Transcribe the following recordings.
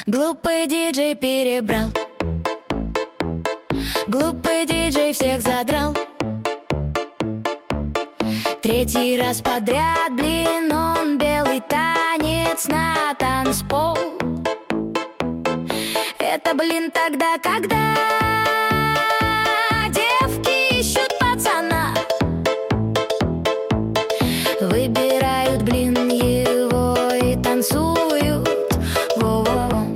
Глупый диджей перебрал. Глупый диджей всех задрал. Третий раз подряд, блин, он белый танец на танцпол. Это, блин, тогда, когда девки ищут пацана, выбирают, блин, его и танцуют. Во-во-во.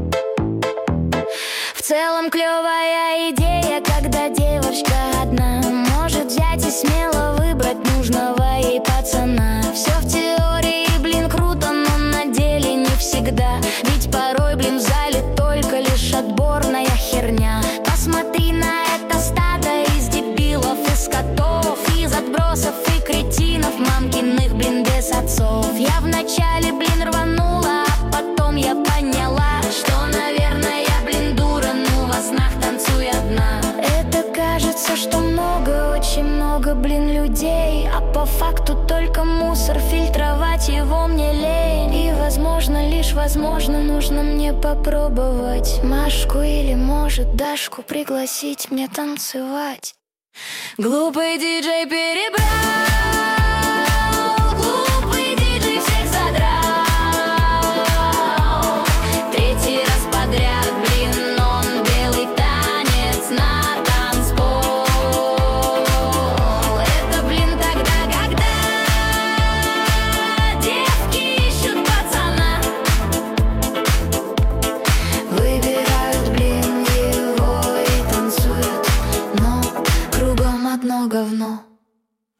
В целом клевая идея, когда девушка одна может взять и смело выбрать нужного ей пацана. Все в теории, блин, круто, но на деле не всегда. Ведь порой, блин, в зале только лишь отборная херня. Посмотри на это стадо из дебилов, из котов, из отбросов и кретинов мамкиных, блин, без отцов. Я вначале, блин, рванула, а потом я поняла, что, наверное, я, блин, дура, но во снах танцую одна. Это кажется, что много, очень много, блин, людей, а по факту только мусор, фильтровать его мне лень. И возможно, лишь возможно, нужно мне попробовать Машку или, может, Дашку пригласить мне танцевать. Глупый диджей перебрал.